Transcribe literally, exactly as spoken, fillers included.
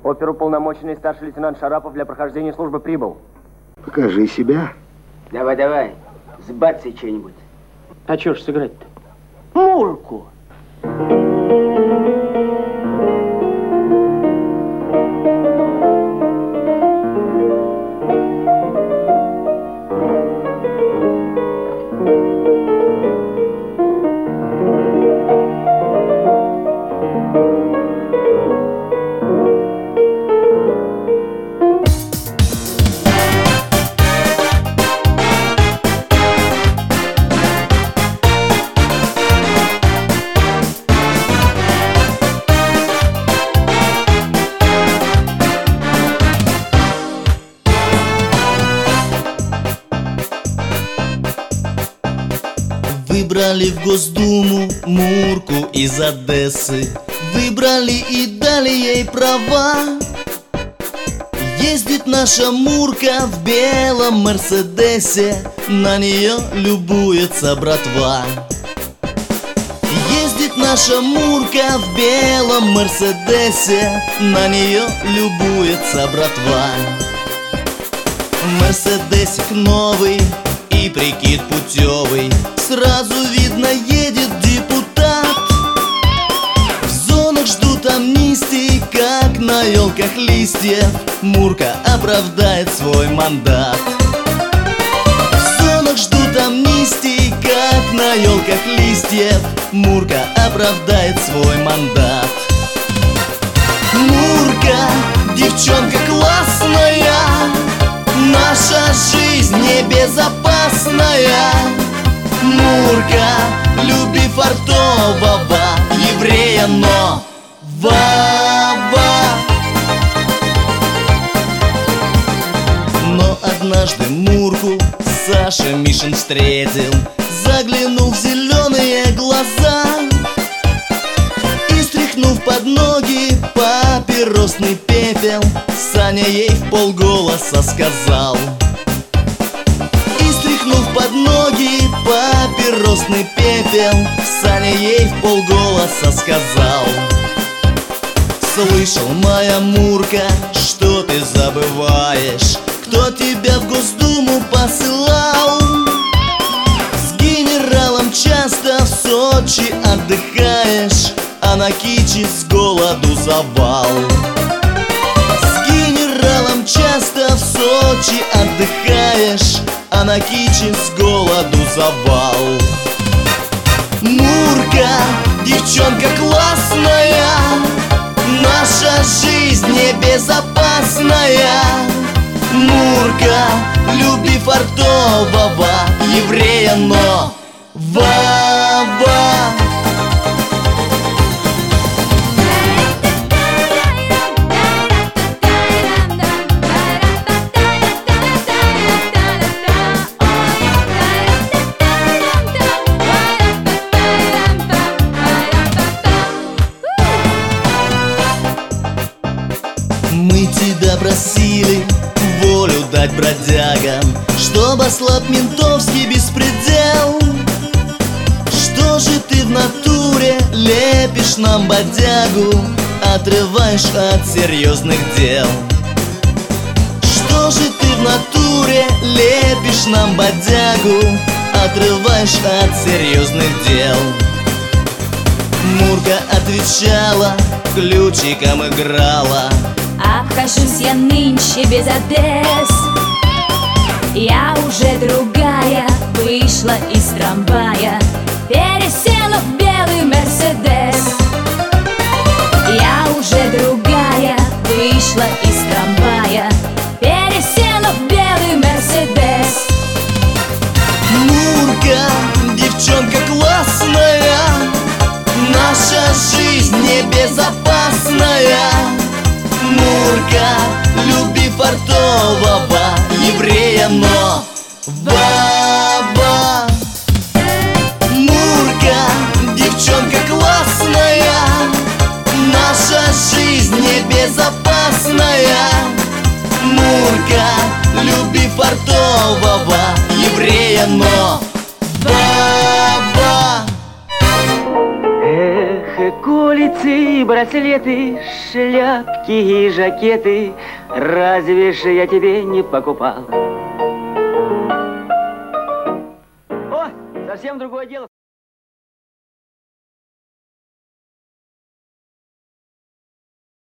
Оперуполномоченный старший лейтенант Шарапов для прохождения службы прибыл. Покажи себя. Давай, давай, сбацай что-нибудь. А чё ж сыграть-то? Мурку. Выбрали в Госдуму Мурку из Одессы. Выбрали и дали ей права. Ездит наша Мурка в белом Мерседесе, на нее любуется братва. Ездит наша Мурка в белом Мерседесе, на нее любуется братва. Мерседесик новый и прикид путевый, сразу видно, едет депутат. В зонах ждут амнистии, как на елках листьев. Мурка оправдает свой мандат. В зонах ждут амнистии, как на елках листьев. Мурка оправдает свой мандат. Мурка, девчонка классная, наша жизнь небезопасная. Мурка, люби фартового еврея, но ва-ва. Но однажды Мурку Саша Мишин встретил, заглянул в зеленые глаза и, стряхнув под ноги папиросный пепел, Саня ей в полголоса сказал. И, стряхнув под ноги папиросный пепел, Саня ей в полголоса сказал: слышал, моя Мурка, что ты забываешь, кто тебя в Госдуму посылал. С генералом часто в Сочи отдыхаешь, а на Кичи с голоду завал. С генералом часто в Сочи отдыхаешь, а на Кичи с голоду завал. Мурка, девчонка классная, наша жизнь небезопасная. Мурка, люби фартового еврея, но ва-ва. Мы тебя просили волю дать бродягам, чтоб ослаб ментовский беспредел. Что же ты в натуре лепишь нам бодягу, отрываешь от серьезных дел? Что же ты в натуре лепишь нам бодягу, отрываешь от серьезных дел? Мурка отвечала, ключиком играла: обхожусь я нынче без Одесс. Я уже другая, вышла из трамвая, пересела в белый Мерседес. Я уже другая, вышла из трамвая, пересела в белый Мерседес. Мурка, девчонка классная, наша жизнь небезопасная. Мурка, люби фартового еврея, но ва-ва. Мурка, девчонка классная, наша жизнь небезопасная. Мурка, люби фартового еврея, но ва-ва. Эх, коли Пуговицы, браслеты, шляпки и жакеты, разве ж я тебе не покупал? О, совсем другое дело.